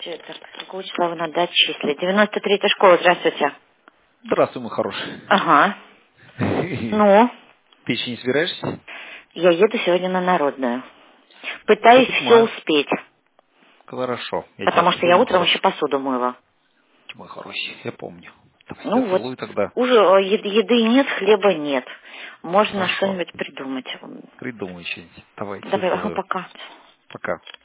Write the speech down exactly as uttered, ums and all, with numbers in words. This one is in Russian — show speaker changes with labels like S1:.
S1: Здравствуйте. Так, какого числа вы надо отчислить? девяносто третья школа, здравствуйте.
S2: Здравствуй, мой хороший.
S1: Ага. Ну,
S2: Ты еще не собираешься?
S1: я еду сегодня на Народную. Пытаюсь
S2: Я
S1: все
S2: понимаю.
S1: успеть,
S2: Хорошо. Я тебя
S1: потому что я
S2: целую, мой
S1: утром еще
S2: хороший.
S1: посуду мыла.
S2: Мой хороший, я помню. Давай, я
S1: Ну вот,
S2: целую тогда.
S1: уже э, ед- еды нет, хлеба нет. Можно
S2: Хорошо.
S1: что-нибудь придумать.
S2: Придумай что-нибудь. Давай, тебя
S1: Давай, ага,
S2: целую.
S1: пока.
S2: Пока.